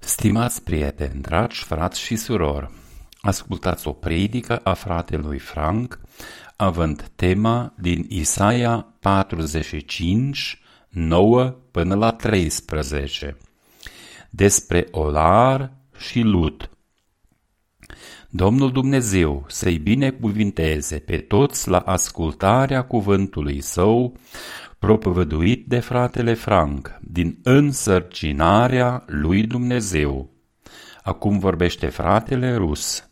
Stimați prieteni, dragi frați și surori, ascultați o predică a fratelui Frank, având tema din Isaia 45, 9 până la 13, despre olar și lut. Domnul Dumnezeu să-i binecuvinteze pe toți la ascultarea cuvântului său, propovăduit de fratele Frank, din însărcinarea lui Dumnezeu. Acum vorbește fratele Rus.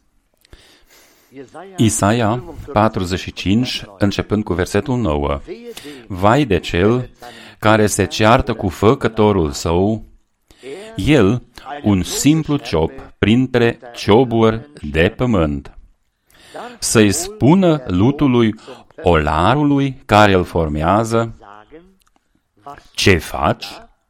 Isaia 45, începând cu versetul 9. Vai de cel care se ceartă cu făcătorul său, el, un simplu ciop printre cioburi de pământ. Să-i spună lutului, olarului care îl formează, ce faci?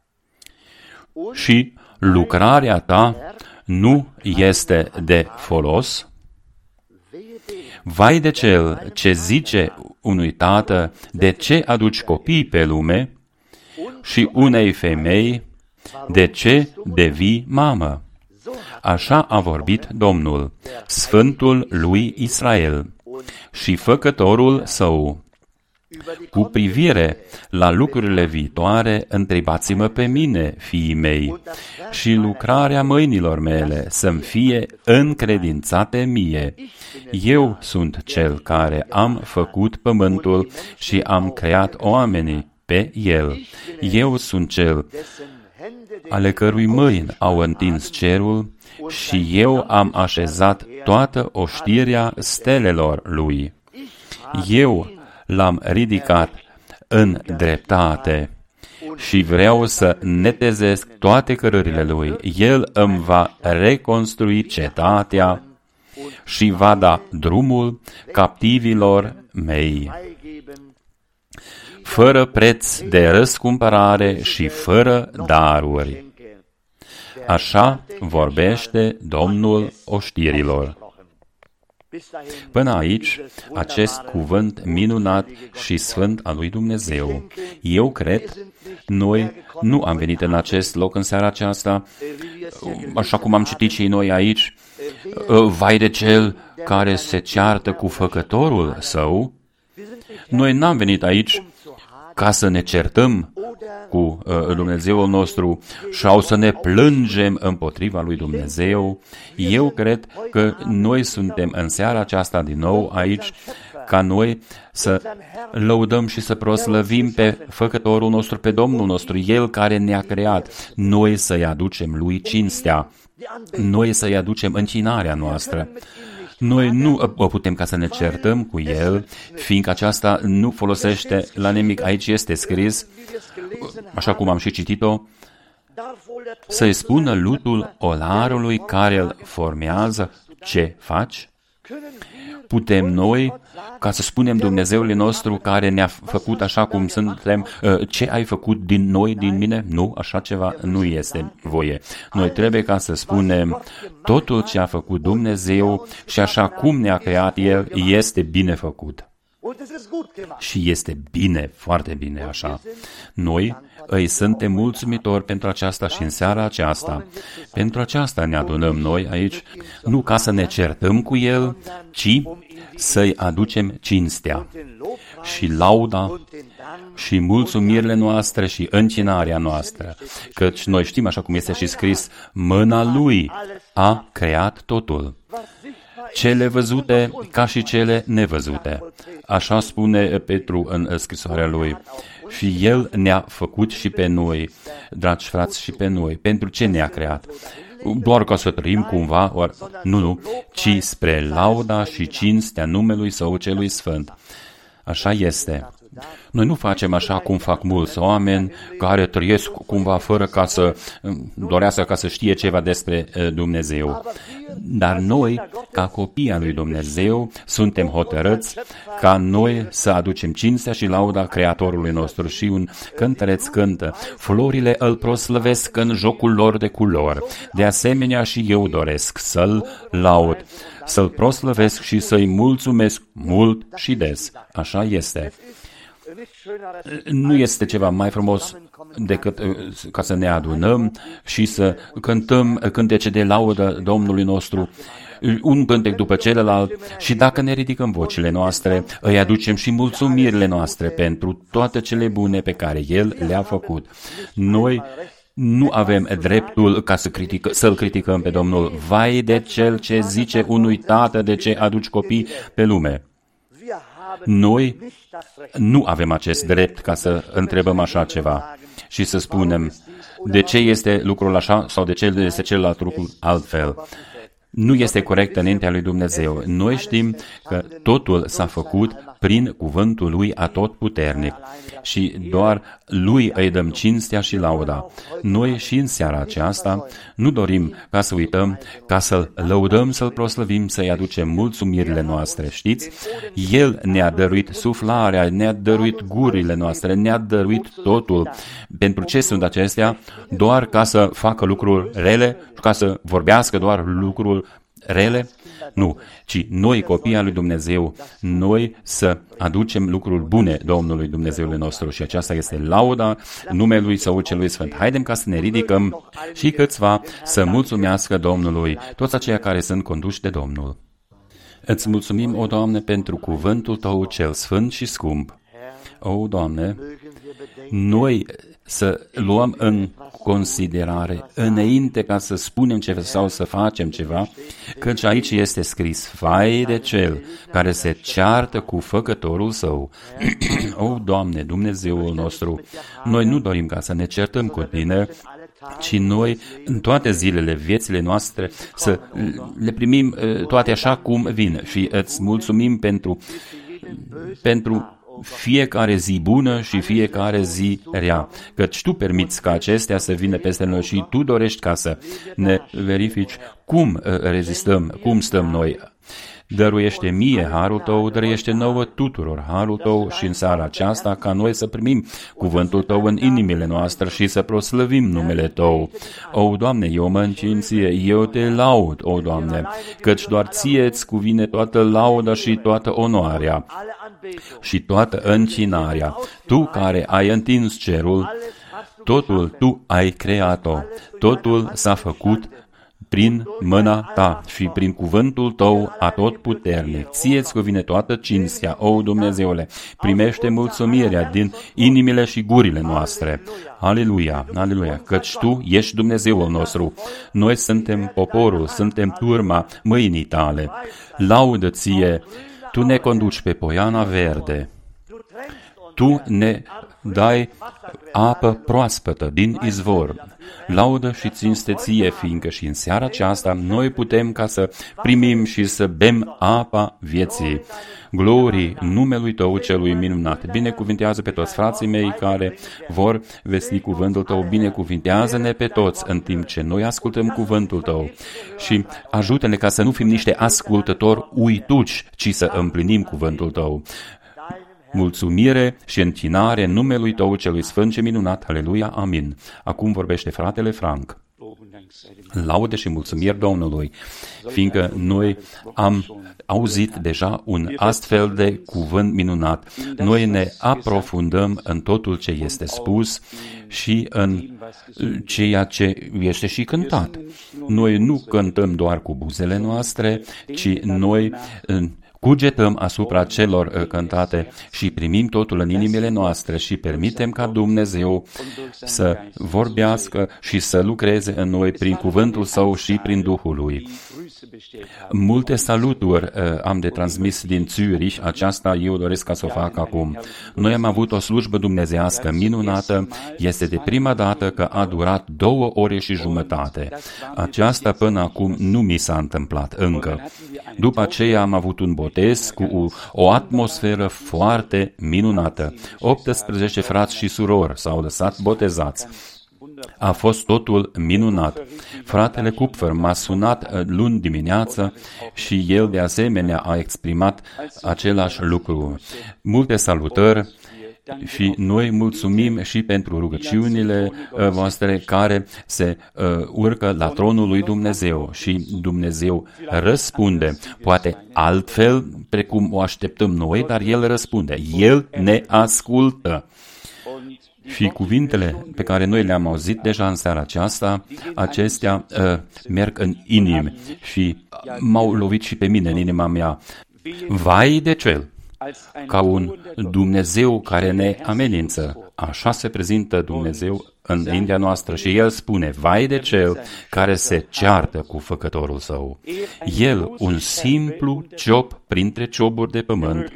Și lucrarea ta nu este de folos? Vai de cel ce zice unui tată, de ce aduci copii pe lume, și unei femei, de ce devii mamă? Așa a vorbit Domnul, Sfântul lui Israel și Făcătorul său. Cu privire la lucrurile viitoare, întrebați-mă pe mine, fiii mei, și lucrarea mâinilor mele să-mi fie încredințate mie. Eu sunt cel care am făcut pământul și am creat oamenii pe el. Eu sunt cel ale cărui mâini au întins cerul și eu am așezat toată oștirea stelelor lui. Eu l-am ridicat în dreptate și vreau să netezesc toate cărările lui. El îmi va reconstrui cetatea și va da drumul captivilor mei, fără preț de răscumpărare și fără daruri. Așa vorbește Domnul oștirilor. Până aici, acest cuvânt minunat și sfânt al lui Dumnezeu. Eu cred, noi nu am venit în acest loc în seara aceasta, așa cum am citit și noi aici, vai de cel care se ceartă cu făcătorul său. Noi n-am venit aici ca să ne certăm cu Dumnezeul nostru sau să ne plângem împotriva lui Dumnezeu. Eu cred că noi suntem în seara aceasta din nou aici ca noi să lăudăm și să proslăvim pe Făcătorul nostru, pe Domnul nostru, El care ne-a creat. Noi să-i aducem lui cinstea, noi să-i aducem închinarea noastră. Noi nu putem ca să ne certăm cu El, fiindcă aceasta nu folosește la nimic. Aici este scris, așa cum am și citit-o, să-i spună lutul olarului care îl formează, ce faci? Putem noi, ca să spunem Dumnezeului nostru care ne-a făcut așa cum suntem, ce ai făcut din noi, din mine? Nu, așa ceva nu este voie. Noi trebuie ca să spunem totul ce a făcut Dumnezeu și așa cum ne-a creat El, este bine făcut. Și este bine, foarte bine așa. Noi îi suntem mulțumitori pentru aceasta și în seara aceasta. Pentru aceasta ne adunăm noi aici, nu ca să ne certăm cu El, ci să-i aducem cinstea și lauda și mulțumirile noastre și închinarea noastră. Căci noi știm, așa cum este și scris, mâna Lui a creat totul. Cele văzute ca și cele nevăzute. Așa spune Petru în scrisoarea lui. Și El ne-a făcut și pe noi, dragi frați, și pe noi. Pentru ce ne-a creat? Doar ca să trăim cumva? Nu, ci spre lauda și cinstea numelui Său celui Sfânt. Așa este. Noi nu facem așa cum fac mulți oameni care trăiesc cumva fără ca să dorească ca să știe ceva despre Dumnezeu. Dar noi, ca copii al lui Dumnezeu, suntem hotărâți ca noi să aducem cinstea și lauda Creatorului nostru. Și un cântăreț cântă, florile îl proslăvesc în jocul lor de culori. De asemenea și eu doresc să-l laud, să-l proslăvesc și să-i mulțumesc mult și des. Așa este. Nu este ceva mai frumos decât ca să ne adunăm și să cântăm cântece de laudă Domnului nostru, un cântec după celălalt, și dacă ne ridicăm vocile noastre, îi aducem și mulțumirile noastre pentru toate cele bune pe care El le-a făcut. Noi nu avem dreptul ca să-L criticăm pe Domnul. Vai de cel ce zice unui tată de ce aduci copii pe lume. Noi nu avem acest drept ca să întrebăm așa ceva și să spunem de ce este lucrul așa sau de ce este celălalt lucru altfel. Nu este corect înaintea lui Dumnezeu. Noi știm că totul s-a făcut prin cuvântul lui atotputernic și doar lui îi dăm cinstea și lauda. Noi și în seara aceasta nu dorim ca să uităm, ca să-L lăudăm, să-L proslăvim, să-i aducem mulțumirile noastre, știți? El ne-a dăruit suflarea, ne-a dăruit gurile noastre, ne-a dăruit totul. Pentru ce sunt acestea? Doar ca să facă lucruri rele, ca să vorbească doar lucruri rele? Nu, ci noi, copiii lui Dumnezeu, noi să aducem lucruri bune Domnului Dumnezeului nostru și aceasta este lauda numelui Său celui Sfânt. Haidem ca să ne ridicăm și câțiva să mulțumească Domnului, toți aceia care sunt conduși de Domnul. Îți mulțumim, o Doamne, pentru cuvântul Tău cel sfânt și scump. O, Doamne, noi să luăm în considerare, înainte ca să spunem ceva sau să facem ceva, căci aici este scris, vai de cel care se ceartă cu făcătorul său. O, Doamne, Dumnezeul nostru, noi nu dorim ca să ne certăm cu Tine, ci noi, în toate zilele, viețile noastre, să le primim toate așa cum vin și îți mulțumim pentru fiecare zi bună și fiecare zi rea, căci Tu permiți ca acestea să vină peste noi și Tu dorești ca să ne verifici cum rezistăm, cum stăm noi. Dăruiește mie harul Tău, dăruiește nouă tuturor harul Tău și în seara aceasta ca noi să primim cuvântul Tău în inimile noastre și să proslăvim numele Tău. O, Doamne, eu mă închin Ție, eu Te laud, o, Doamne, căci doar Ție îți cuvine toată lauda și toată onoarea și toată încinarea. Tu care ai întins cerul, totul Tu ai creat-o, totul s-a făcut prin mâna Ta și prin cuvântul Tău atotputernic. Ție-ți cuvine toată cinstea, o Dumnezeule, primește mulțumirea din inimile și gurile noastre. Aleluia, aleluia, căci Tu ești Dumnezeul nostru. Noi suntem poporul, suntem turma mâinii Tale. Laudă Ție, Tu ne conduci pe poiana verde. Tu ne dai apă proaspătă din izvor. Laudă și cinste Ție, fiindcă și în seara aceasta noi putem ca să primim și să bem apa vieții. Glorii numelui Tău celui minunat. Binecuvintează pe toți frații mei care vor vesti cuvântul Tău. Binecuvintează-ne pe toți în timp ce noi ascultăm cuvântul Tău. Și ajută-ne ca să nu fim niște ascultători uituci, ci să împlinim cuvântul Tău. Mulțumire și închinare numelui Tău celui sfânt și minunat. Aleluia, amin. Acum vorbește fratele Frank. Laude și mulțumiri Domnului, fiindcă noi am auzit deja un astfel de cuvânt minunat. Noi ne aprofundăm în totul ce este spus și în ceea ce este și cântat. Noi nu cântăm doar cu buzele noastre, ci noi cugetăm asupra celor cântate și primim totul în inimile noastre și permitem ca Dumnezeu să vorbească și să lucreze în noi prin cuvântul Său și prin Duhul Lui. Multe saluturi am de transmis din Zürich, aceasta eu doresc ca să o fac acum. Noi am avut o slujbă dumnezeiască minunată, este de prima dată că a durat 2 ore și jumătate. Aceasta până acum nu mi s-a întâmplat încă. După aceea am avut un botez cu o atmosferă foarte minunată. 18 frați și surori s-au lăsat botezați. A fost totul minunat. Fratele Kupfer m-a sunat luni dimineață și el de asemenea a exprimat același lucru. Multe salutări Și noi mulțumim și pentru rugăciunile voastre care se urcă la tronul lui Dumnezeu și Dumnezeu răspunde. Poate altfel, precum o așteptăm noi, dar El răspunde. El ne ascultă. Și cuvintele pe care noi le-am auzit deja în seara aceasta, acestea merg în inimi și m-au lovit și pe mine în inima mea. Vai de cel! Ca un Dumnezeu care ne amenință. Așa se prezintă Dumnezeu în India noastră și El spune, vai de cel care se ceartă cu făcătorul său. El, un simplu ciop printre cioburi de pământ.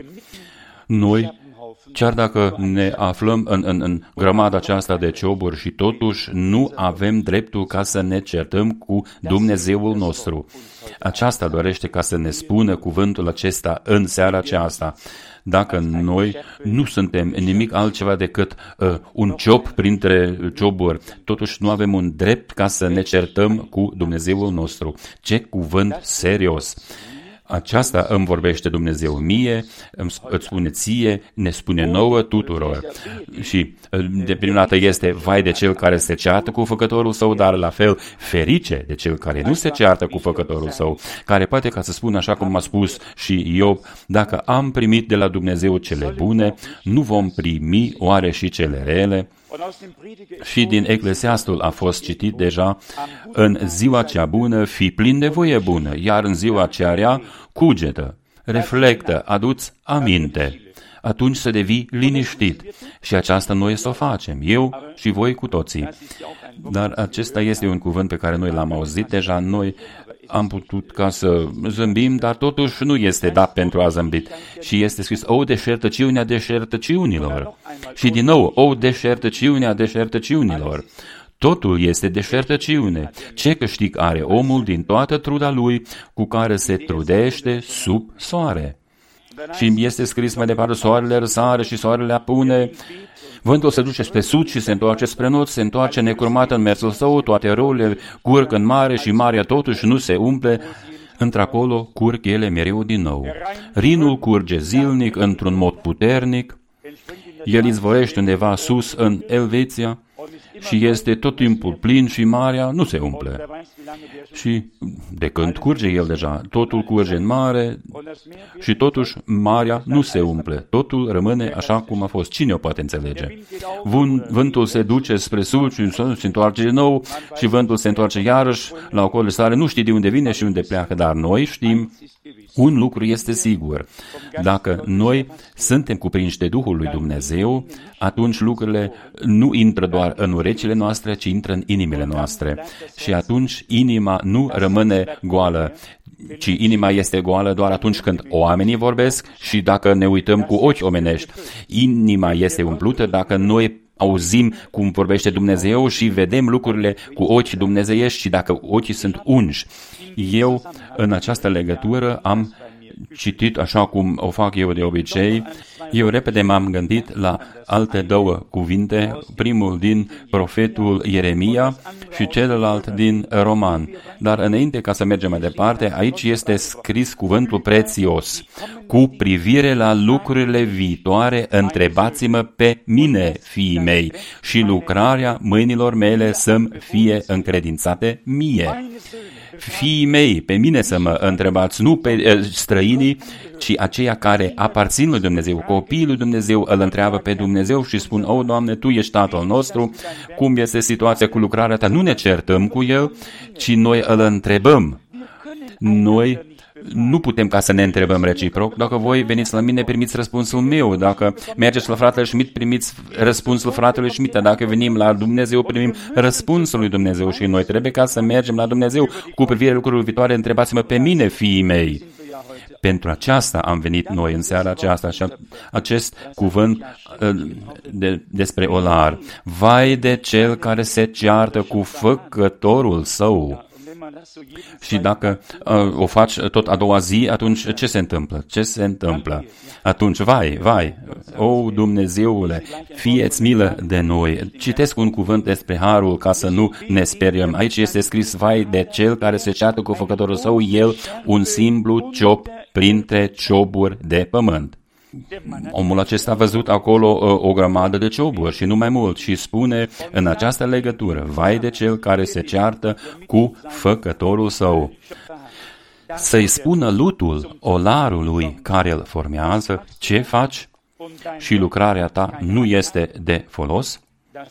Noi, chiar dacă ne aflăm în grămada aceasta de cioburi și totuși nu avem dreptul ca să ne certăm cu Dumnezeul nostru. Aceasta dorește ca să ne spună cuvântul acesta în seara aceasta. Dacă noi nu suntem nimic altceva decât un ciop printre cioburi, totuși nu avem un drept ca să ne certăm cu Dumnezeul nostru. Ce cuvânt serios! Aceasta îmi vorbește Dumnezeu mie, îți spune ție, ne spune nouă tuturor. Și de prima dată este vai de cel care se ceartă cu făcătorul său, dar la fel ferice de cel care nu se ceartă cu făcătorul său, care poate ca să spună așa cum a spus și Iov, dacă am primit de la Dumnezeu cele bune, nu vom primi oare și cele rele? Și din Eclesiastul a fost citit deja, în ziua cea bună fii plin de voie bună, iar în ziua cea rea cugetă, reflectă, adu-ți aminte. Atunci să devii liniștit. Și aceasta noi să o facem, eu și voi cu toții. Dar acesta este un cuvânt pe care noi l-am auzit deja, noi am putut ca să zâmbim, dar totuși nu este dat pentru a zâmbit. Și este scris, o deșertăciune a deșertăciunilor. Și din nou, o deșertăciune a deșertăciunilor. Totul este deșertăciune. Ce câștig are omul din toată truda lui cu care se trudește sub soare? Și este scris mai departe, soarele răsare și soarele apune, vântul se duce spre sud și se întoarce spre nord, se întoarce necurmat în mersul său, toate râurile curg în mare și marea totuși nu se umple, într-acolo curg ele mereu din nou. Rinul curge zilnic într-un mod puternic, el izvorește undeva sus în Elveția și este tot timpul plin și marea nu se umple. Și de când curge el deja, totul curge în mare și totuși marea nu se umple. Totul rămâne așa cum a fost. Cine o poate înțelege? Vântul se duce spre sud și se întoarce din nou și vântul se întoarce iarăși la o colțare. Nu știi de unde vine și unde pleacă, dar noi știm. Un lucru este sigur. Dacă noi suntem cuprinși de Duhul lui Dumnezeu, atunci lucrurile nu intră doar în urechile noastre, ci intră în inimile noastre. Și atunci inima nu rămâne goală, ci inima este goală doar atunci când oamenii vorbesc și dacă ne uităm cu ochi omenești. Inima este umplută dacă noi auzim cum vorbește Dumnezeu și vedem lucrurile cu ochi dumnezeiești și dacă ochii sunt unși. Eu, în această legătură, am citit așa cum o fac eu de obicei. Eu repede m-am gândit la alte două cuvinte, primul din profetul Ieremia și celălalt din Roman. Dar înainte ca să mergem mai departe, aici este scris cuvântul prețios. Cu privire la lucrurile viitoare, întrebați-mă pe mine, fiii mei, și lucrarea mâinilor mele să-mi fie încredințate mie. Fiii mei, pe mine să mă întrebați, nu pe străinii, ci aceia care aparțin lui Dumnezeu. Copiii lui Dumnezeu îl întreabă pe Dumnezeu și spun, o, Doamne, Tu ești Tatăl nostru, cum este situația cu lucrarea Ta? Nu ne certăm cu El, ci noi îl întrebăm. Noi nu putem ca să ne întrebăm reciproc. Dacă voi veniți la mine, primiți răspunsul meu. Dacă mergeți la fratele Schmidt, primiți răspunsul fratelui Schmidt. Dacă venim la Dumnezeu, primim răspunsul lui Dumnezeu și noi trebuie ca să mergem la Dumnezeu. Cu privire la lucrurile viitoare, întrebați-mă pe mine, fiii mei. Pentru aceasta am venit noi în seara aceasta și acest cuvânt despre olar. Vai de cel care se ceartă cu făcătorul său. Și dacă o faci tot a doua zi, atunci ce se întâmplă? Ce se întâmplă? Atunci, vai, o Dumnezeule, fie-ți milă de noi. Citesc un cuvânt despre harul ca să nu ne speriem. Aici este scris, vai de cel care se ceartă cu făcătorul său, el un simplu ciop printre cioburi de pământ. Omul acesta a văzut acolo o grămadă de cioburi și nu mai mult și spune în această legătură, vai de cel care se ceartă cu făcătorul său. Să-i spună lutul olarului care îl formează, ce faci și lucrarea ta nu este de folos?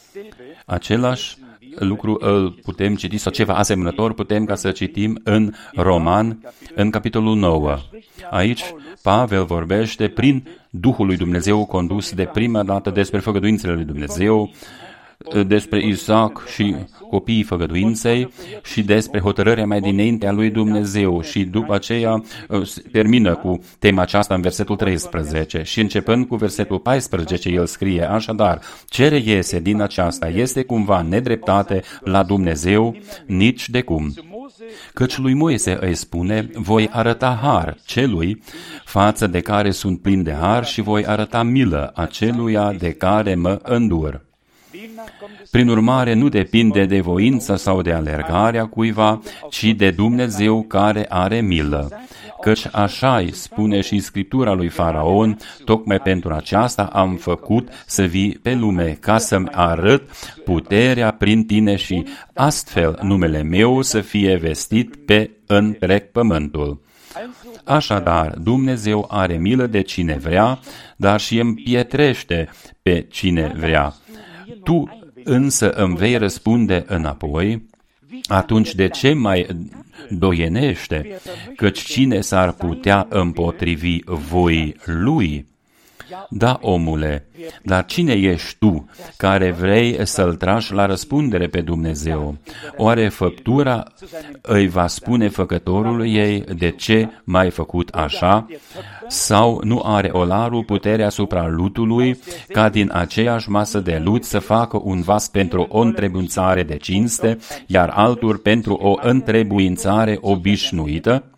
Același lucru îl putem citi, sau ceva asemănător putem ca să citim în Roman, în capitolul 9. Aici Pavel vorbește prin Duhul lui Dumnezeu condus de prima dată despre făgăduințele lui Dumnezeu, despre Isaac și copiii făgăduinței și despre hotărârea mai dinainte a lui Dumnezeu și după aceea termină cu tema aceasta în versetul 13 și începând cu versetul 14 el scrie așadar, ce reiese din aceasta este cumva nedreptate la Dumnezeu nici de cum. Căci lui Moise îi spune, voi arăta har celui față de care sunt plin de har și voi arăta milă aceluia de care mă îndur. Prin urmare, nu depinde de voința sau de alergarea cuiva, ci de Dumnezeu care are milă. Căci așa-i spune și Scriptura lui Faraon, tocmai pentru aceasta am făcut să vii pe lume, ca să-mi arăt puterea prin tine și astfel numele meu să fie vestit pe întreg pământul. Așadar, Dumnezeu are milă de cine vrea, dar și împietrește pe cine vrea. Tu însă îmi vei răspunde înapoi, atunci de ce mai doienește? Căci cine s-ar putea împotrivi voii lui? Da, omule, dar cine ești tu care vrei să-l tragi la răspundere pe Dumnezeu? Oare făptura îi va spune făcătorului ei de ce m-ai făcut așa? Sau nu are olarul puterea asupra lutului ca din aceeași masă de lut să facă un vas pentru o întrebuințare de cinste, iar altul pentru o întrebuințare obișnuită?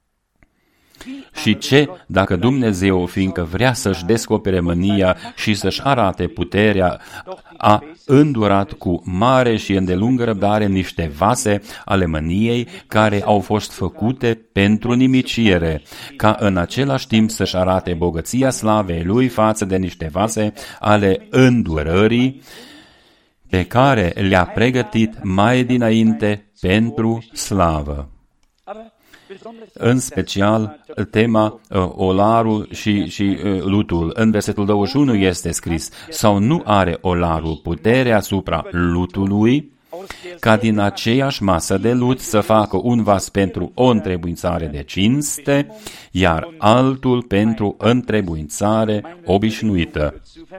Și ce dacă Dumnezeu, fiindcă vrea să-și descopere mânia și să-și arate puterea, a îndurat cu mare și îndelungă răbdare niște vase ale mâniei care au fost făcute pentru nimicire, ca în același timp să-și arate bogăția slavei lui față de niște vase ale îndurării pe care le-a pregătit mai dinainte pentru slavă. În special, tema olarul și lutul. În versetul 21 este scris, sau nu are olarul puterea asupra lutului, ca din aceeași masă de lut să facă un vas pentru o întrebuințare de cinste, iar altul pentru întrebuințare obișnuită.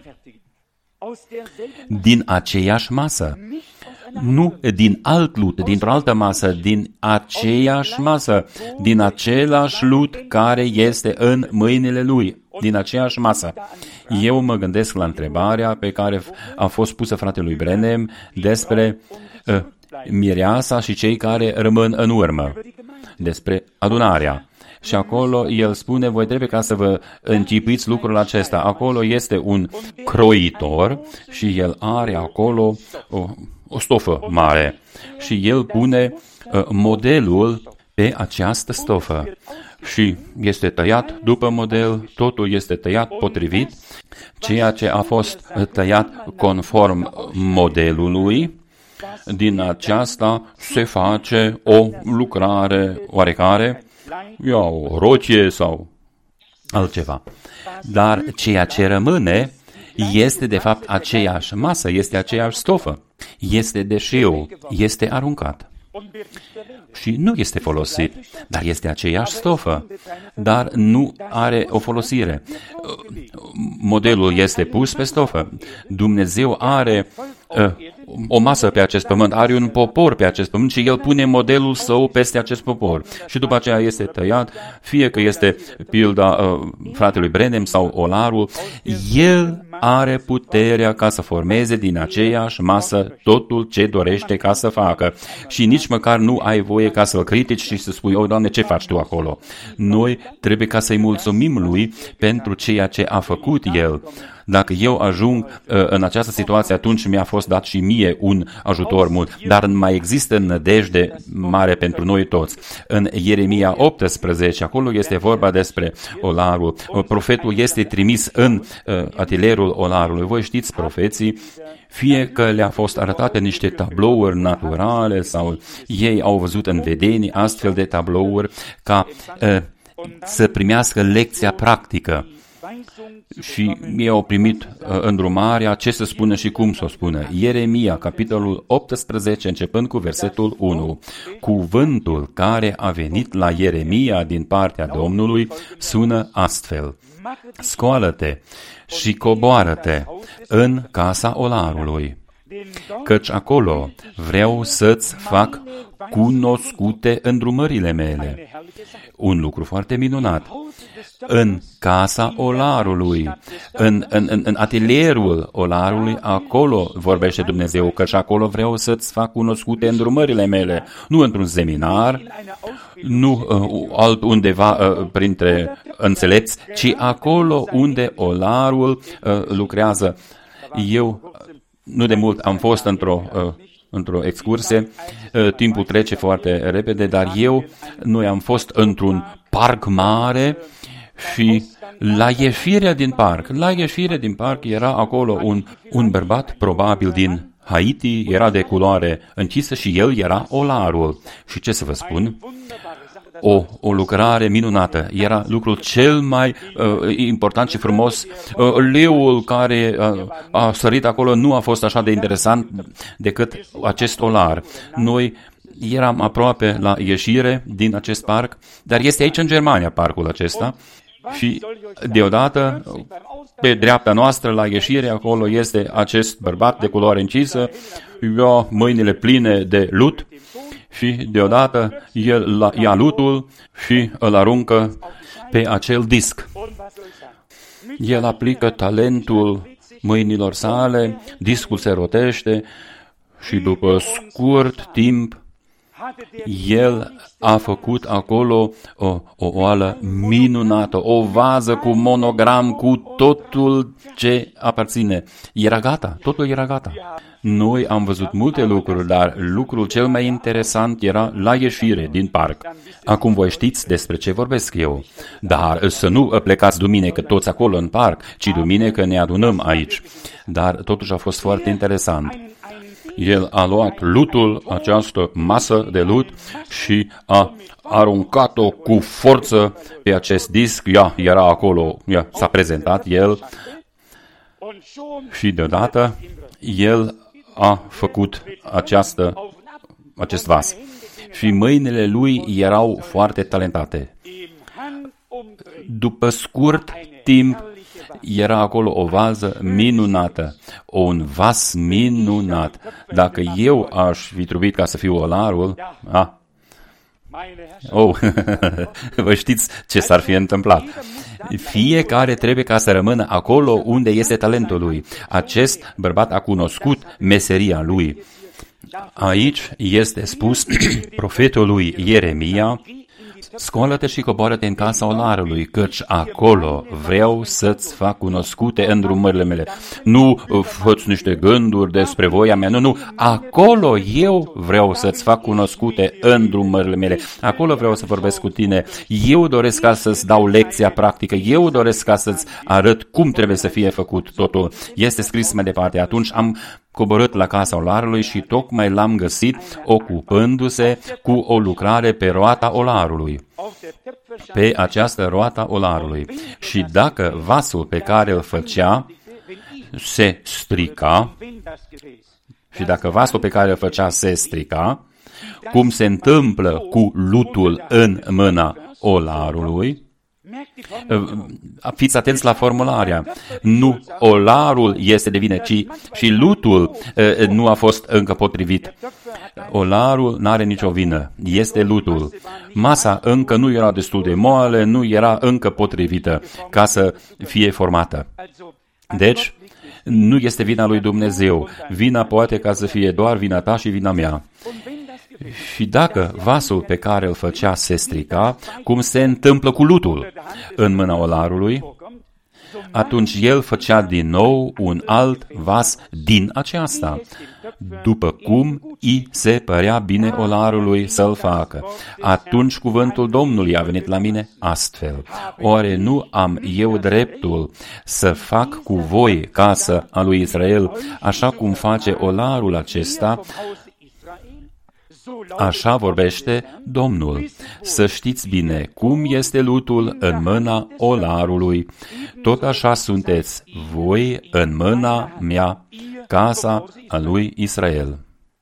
Din aceeași masă. Nu din alt lut, dintr-o altă masă, din aceeași masă, din același lut care este în mâinile lui, din aceeași masă. Eu mă gândesc la întrebarea pe care a fost pusă fratelui Branham despre mireasa și cei care rămân în urmă, despre adunarea. Și acolo el spune, voi trebuie ca să vă închipuiți lucrul acesta. Acolo este un croitor și el are acolo o stofă mare și el pune modelul pe această stofă și este tăiat după model, totul este tăiat potrivit, ceea ce a fost tăiat conform modelului, din aceasta se face o lucrare oarecare, o rochie sau altceva. Dar ceea ce rămâne este de fapt aceeași masă, este aceeași stofă, este deșeu, este aruncat. Și nu este folosit, dar este aceeași stofă, dar nu are o folosire. Modelul este pus pe stofă. Dumnezeu are o masă pe acest pământ, are un popor pe acest pământ și el pune modelul său peste acest popor. Și după aceea este tăiat, fie că este pilda fratelui Branham sau olarul, el are puterea ca să formeze din aceeași masă totul ce dorește ca să facă. Și nici măcar nu ai voie ca să-L critici și să spui, o, Doamne, ce faci Tu acolo? Noi trebuie ca să-i mulțumim Lui pentru ceea ce a făcut El. Dacă eu ajung în această situație, atunci mi-a fost dat și mie un ajutor mult. Dar mai există nădejde mare pentru noi toți. În Ieremia 18, acolo este vorba despre olarul. Profetul este trimis în atelierul olarului. Voi știți, profeții, fie că le-a fost arătate niște tablouri naturale sau ei au văzut în vedenii astfel de tablouri ca să primească lecția practică. Și ei au primit îndrumarea ce să spună și cum să o spună. Ieremia, capitolul 18, începând cu versetul 1. Cuvântul care a venit la Ieremia din partea Domnului sună astfel. Scoală-te și coboară-te în casa olarului, căci acolo vreau să-ți fac cunoscute îndrumările mele. Un lucru foarte minunat. În casa olarului, în atelierul olarului, acolo vorbește Dumnezeu, căci acolo vreau să-ți fac cunoscute îndrumările mele. Nu într-un seminar, nu altundeva printre înțelepți, ci acolo unde olarul lucrează. Eu nu de mult am fost într-o excursie, timpul trece foarte repede, dar noi am fost într-un parc mare și la ieșirea din parc era acolo un bărbat, probabil din Haiti, era de culoare închisă și el era olarul. Și ce să vă spun? O lucrare minunată. Era lucrul cel mai important și frumos. Leul care a sărit acolo nu a fost așa de interesant decât acest olar. Noi eram aproape la ieșire din acest parc, dar este aici în Germania parcul acesta și deodată pe dreapta noastră la ieșire acolo este acest bărbat de culoare încisă, ia mâinile pline de lut și deodată el ia lutul și îl aruncă pe acel disc. El aplică talentul mâinilor sale, discul se rotește și după scurt timp el a făcut acolo o oală minunată, o vază cu monogram, cu totul ce aparține. Era gata, totul era gata. Noi am văzut multe lucruri, dar lucrul cel mai interesant era la ieșire din parc. Acum voi știți despre ce vorbesc eu. Dar să nu plecați duminică toți acolo în parc, ci duminică ne adunăm aici. Dar totuși a fost foarte interesant. El a luat lutul, această masă de lut, și a aruncat-o cu forță pe acest disc. Era acolo, s-a prezentat el și deodată el a făcut acest vas. Și mâinile lui erau foarte talentate. După scurt timp, era acolo o vază minunată, un vas minunat. Dacă eu aș fi trebuit ca să fiu olarul, vă știți ce s-ar fi întâmplat. Fiecare trebuie ca să rămână acolo unde este talentul lui. Acest bărbat a cunoscut meseria lui. Aici este spus profetului Ieremia: scoală-te și coboară-te în casa olarului, căci acolo vreau să-ți fac cunoscute îndrumările mele. Nu fă-ți niște gânduri despre voia mea, nu. Acolo eu vreau să-ți fac cunoscute îndrumările mele. Acolo vreau să vorbesc cu tine. Eu doresc ca să-ți dau lecția practică. Eu doresc ca să-ți arăt cum trebuie să fie făcut totul. Este scris mai departe. Atunci am coborât la casa olarului și tocmai l-am găsit ocupându-se cu o lucrare pe roata olarului. Pe această roata olarului. Și dacă vasul pe care îl făcea se strica, cum se întâmplă cu lutul în mâna olarului, fiți atenți la formularea. Nu olarul este de vină, ci și lutul nu a fost încă potrivit. Olarul n-are nicio vină. Este lutul. Masa încă nu era destul de moale, nu era încă potrivită ca să fie formată. Deci, nu este vina lui Dumnezeu. Vina poate ca să fie doar vina ta și vina mea. Și dacă vasul pe care îl făcea se strica, cum se întâmplă cu lutul în mâna olarului, atunci el făcea din nou un alt vas din aceasta, după cum i se părea bine olarului să-l facă. Atunci cuvântul Domnului a venit la mine astfel: oare nu am eu dreptul să fac cu voi, casă a lui Israel, așa cum face olarul acesta? Așa vorbește Domnul. Să știți bine cum este lutul în mâna olarului, tot așa sunteți voi în mâna mea, casa a lui Israel.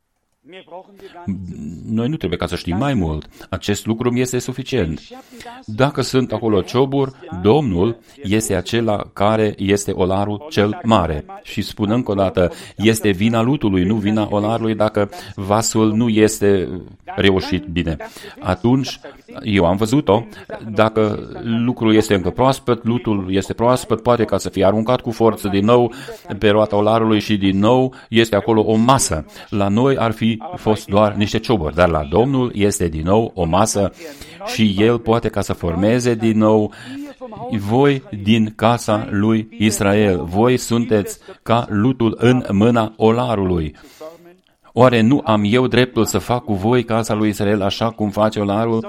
Noi nu trebuie ca să știm mai mult. Acest lucru mi este suficient. Dacă sunt acolo cioburi, Domnul este acela care este olarul cel mare. Și spun încă o dată, este vina lutului, nu vina olarului dacă vasul nu este reușit bine. Atunci, eu am văzut-o, dacă lucrul este încă proaspăt, lutul este proaspăt, poate ca să fie aruncat cu forță din nou pe roata olarului și din nou este acolo o masă. La noi ar fi fost doar niște cioburi, dar la Domnul este din nou o masă și El poate ca să formeze din nou voi din casa lui Israel. Voi sunteți ca lutul în mâna olarului. Oare nu am eu dreptul să fac cu voi, casa lui Israel, așa cum face olarul?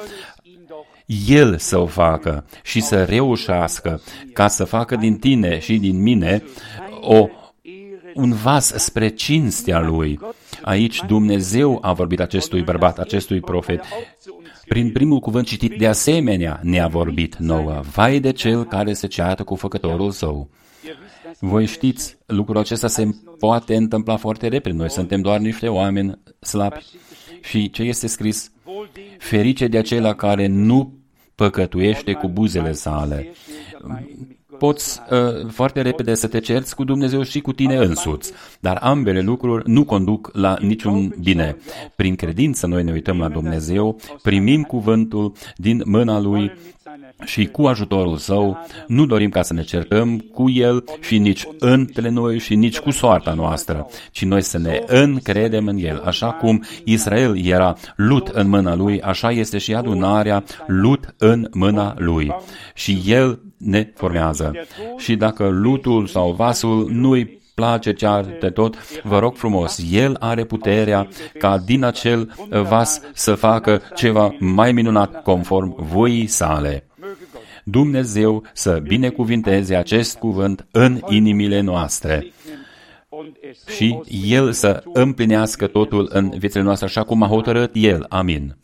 El să o facă și să reușească ca să facă din tine și din mine un vas spre cinstea lui. Aici Dumnezeu a vorbit acestui bărbat, acestui profet. Prin primul cuvânt citit de asemenea ne-a vorbit nouă: vai de cel care se ceartă cu făcătorul său. Voi știți, lucrul acesta se poate întâmpla foarte repede. Noi suntem doar niște oameni slabi. Și ce este scris? Ferice de acela care nu păcătuiește cu buzele sale. Poți foarte repede să te cerți cu Dumnezeu și cu tine însuți, dar ambele lucruri nu conduc la niciun bine. Prin credință noi ne uităm la Dumnezeu, primim cuvântul din mâna Lui și cu ajutorul Său nu dorim ca să ne certăm cu El și nici între noi și nici cu soarta noastră, ci noi să ne încredem în El. Așa cum Israel era lut în mâna Lui, așa este și adunarea lut în mâna Lui. Și El ne formează. Și dacă lutul sau vasul nu-i place chiar de tot, vă rog frumos, El are puterea ca din acel vas să facă ceva mai minunat conform voii sale. Dumnezeu să binecuvinteze acest cuvânt în inimile noastre și El să împlinească totul în viețile noastre așa cum a hotărât El. Amin.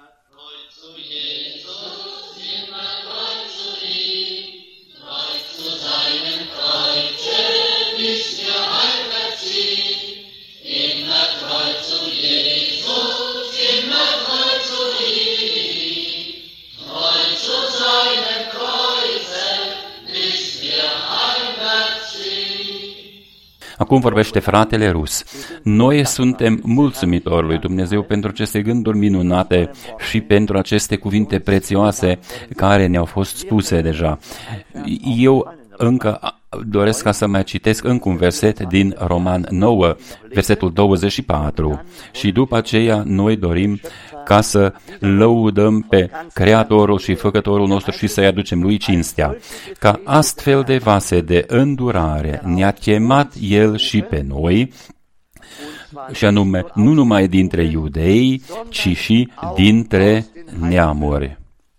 Acum vorbește fratele Rus. Noi suntem mulțumitori lui Dumnezeu pentru aceste gânduri minunate și pentru aceste cuvinte prețioase care ne-au fost spuse deja. Eu încă doresc ca să mai citesc încă un verset din Roman 9, versetul 24. Și după aceea noi dorim ca să lăudăm pe Creatorul și Făcătorul nostru și să-i aducem lui cinstea. Ca astfel de vase de îndurare ne-a chemat El și pe noi, și anume nu numai dintre iudei, ci și dintre neamuri.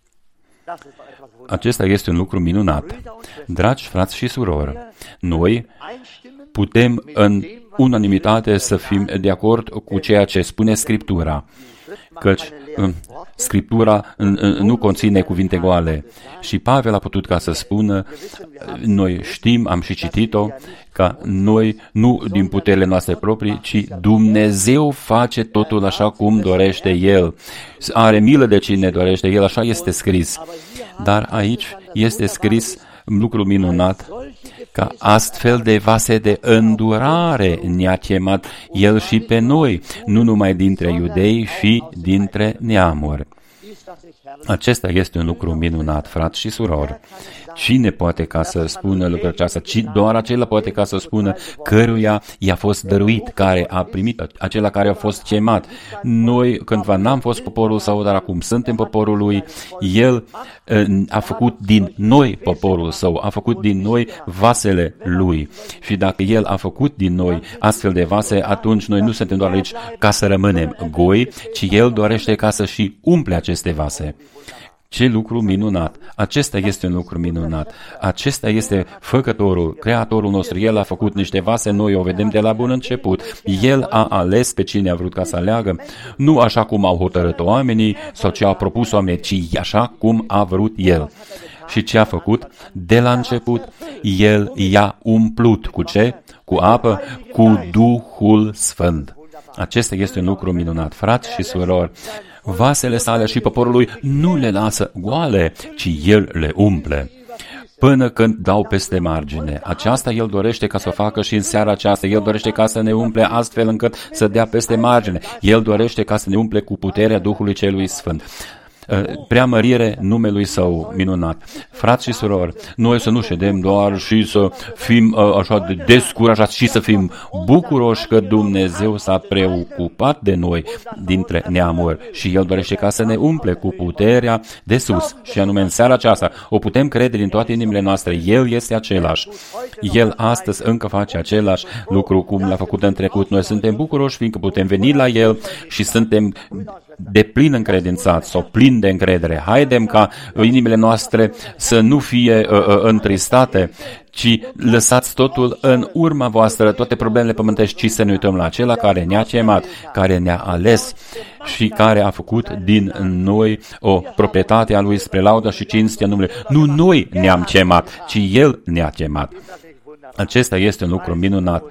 Acesta este un lucru minunat. Dragi frați și surori, noi putem în unanimitate să fim de acord cu ceea ce spune Scriptura, căci Scriptura nu conține cuvinte goale. Și Pavel a putut ca să spună, noi știm, am și citit-o, că noi nu din puterile noastre proprii, ci Dumnezeu face totul așa cum dorește El. Are milă de cine dorește El, așa este scris. Dar aici este scris lucru minunat, ca astfel de vase de îndurare ne-a chemat El și pe noi, nu numai dintre iudei și dintre neamuri. Acesta este un lucru minunat, frați și surori. Cine poate ca să spună lucrul acesta? Doar acela poate ca să spună căruia i-a fost dăruit, care a primit, acela care a fost chemat. Noi, cândva n-am fost poporul său, dar acum suntem poporul lui. El a făcut din noi poporul său, a făcut din noi vasele lui. Și dacă el a făcut din noi astfel de vase, atunci noi nu suntem doar aici ca să rămânem goi, ci el dorește ca să și umple aceste vase. Ce lucru minunat! Acesta este un lucru minunat. Acesta este Făcătorul, Creatorul nostru. El a făcut niște vase, noi o vedem de la bun început. El a ales pe cine a vrut ca să aleagă, nu așa cum au hotărât oamenii sau ce au propus oamenii, ci așa cum a vrut El. Și ce a făcut? De la început, El i-a umplut. Cu ce? Cu apă? Cu Duhul Sfânt. Acesta este un lucru minunat, frați și surori. Vasele sale și poporul lui nu le lasă goale, ci el le umple până când dau peste margine. Aceasta el dorește ca să o facă și în seara aceasta. El dorește ca să ne umple astfel încât să dea peste margine. El dorește ca să ne umple cu puterea Duhului Celui Sfânt. Preamărire numelui Său minunat. Frați și surori, noi să nu ședem doar și să fim așa de descurajați și să fim bucuroși că Dumnezeu s-a preocupat de noi dintre neamuri și El dorește ca să ne umple cu puterea de sus. Și anume în seara aceasta o putem crede din toate inimile noastre. El este același. El astăzi încă face același lucru cum l-a făcut în trecut. Noi suntem bucuroși fiindcă putem veni la El și suntem de plin încredințați sau plin de încredere. Haidem ca inimile noastre să nu fie întristate, ci lăsați totul în urma voastră, toate problemele pământești, ci să ne uităm la acela care ne-a chemat, care ne-a ales și care a făcut din noi o proprietate a Lui spre laudă și cinstea numelui. Nu noi ne-am chemat, ci El ne-a chemat. Acesta este un lucru minunat.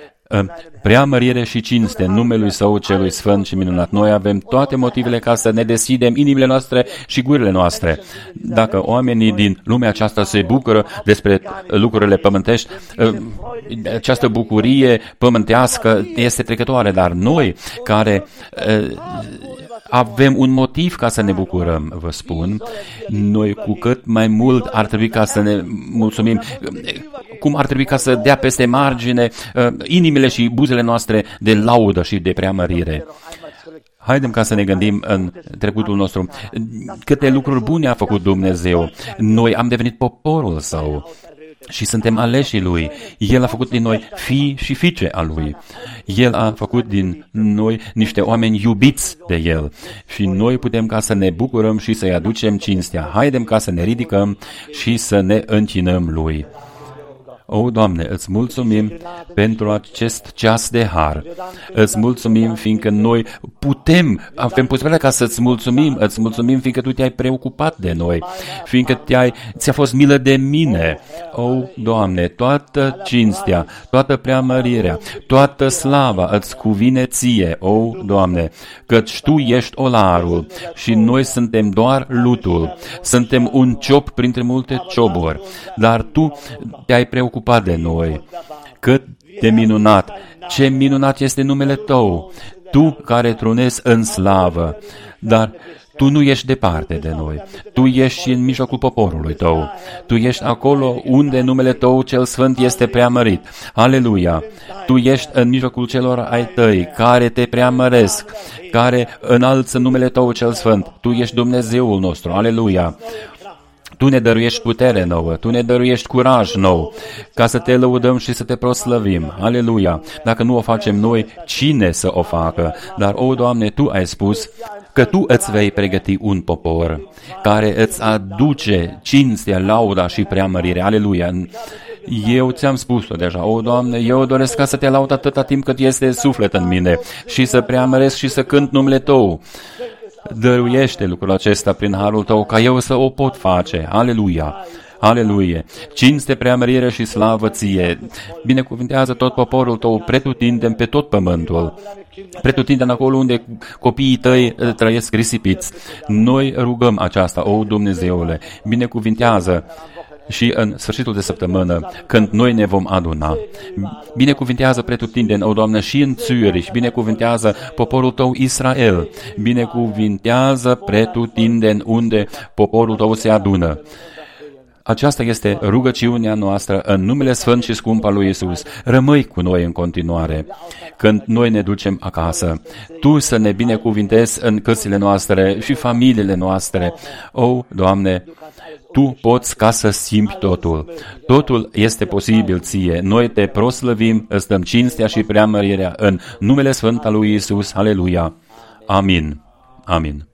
Preamărire și cinste numelui Său celui Sfânt și minunat. Noi avem toate motivele ca să ne deschidem inimile noastre și gurile noastre. Dacă oamenii din lumea aceasta se bucură despre lucrurile pământești, această bucurie pământească este trecătoare, dar noi care avem un motiv ca să ne bucurăm, vă spun, noi cu cât mai mult ar trebui ca să ne mulțumim, cum ar trebui ca să dea peste margine inimile și buzele noastre de laudă și de preamărire. Haidem ca să ne gândim în trecutul nostru. Câte lucruri bune a făcut Dumnezeu. Noi am devenit poporul Său și suntem aleșii Lui. El a făcut din noi fii și fiice a Lui. El a făcut din noi niște oameni iubiți de El. Și noi putem ca să ne bucurăm și să-i aducem cinstea. Haidem ca să ne ridicăm și să ne închinăm Lui. O, Doamne, îți mulțumim pentru acest ceas de har. Îți mulțumim fiindcă noi avem posibilitatea ca să-ți mulțumim. Îți mulțumim fiindcă Tu te-ai preocupat de noi, fiindcă ți-a fost milă de mine. O, Doamne, toată cinstea, toată preamărirea, toată slava îți cuvine Ție, o, Doamne, căci Tu ești olarul și noi suntem doar lutul. Suntem un ciop printre multe cioburi, dar Tu te-ai preocupat de noi. Cât de minunat! Ce minunat este numele Tău! Tu care trunezi în slavă, dar Tu nu ești departe de noi. Tu ești și în mijlocul poporului Tău. Tu ești acolo unde numele Tău cel Sfânt este preamărit. Aleluia! Tu ești în mijlocul celor ai Tăi care te preamăresc, care înalță numele Tău cel Sfânt. Tu ești Dumnezeul nostru. Aleluia! Tu ne dăruiești putere nouă, Tu ne dăruiești curaj nou, ca să Te lăudăm și să Te proslăvim. Aleluia! Dacă nu o facem noi, cine să o facă? Dar, o, Doamne, Tu ai spus că Tu îți vei pregăti un popor care îți aduce cinstea, lauda și preamărirea. Aleluia! Eu ți-am spus-o deja, o, Doamne, eu doresc ca să Te laud atâta timp cât este suflet în mine și să preamăresc și să cânt numele Tău. Dăruiește lucrul acesta prin harul Tău, ca eu să o pot face. Aleluia! Aleluia! Cinste, preamărire și slavă Ție! Binecuvintează tot poporul Tău, pretutindem pe tot pământul. Pretutindem acolo unde copiii Tăi trăiesc risipiți. Noi rugăm aceasta, o, Dumnezeule, binecuvintează și în sfârșitul de săptămână, când noi ne vom aduna. Binecuvintează pretutindeni, o Doamnă, și în Zürich, binecuvintează poporul Tău Israel, binecuvintează pretutindeni unde poporul Tău se adună. Aceasta este rugăciunea noastră în numele Sfânt și Scump al lui Iisus. Rămâi cu noi în continuare. Când noi ne ducem acasă, Tu să ne binecuvintezi în căsile noastre și familiile noastre. O, Doamne, Tu poți ca să simți totul. Totul este posibil Ție. Noi Te proslăvim, îți dăm cinstea și preamărirea în numele Sfânt al lui Iisus. Aleluia. Amin. Amin.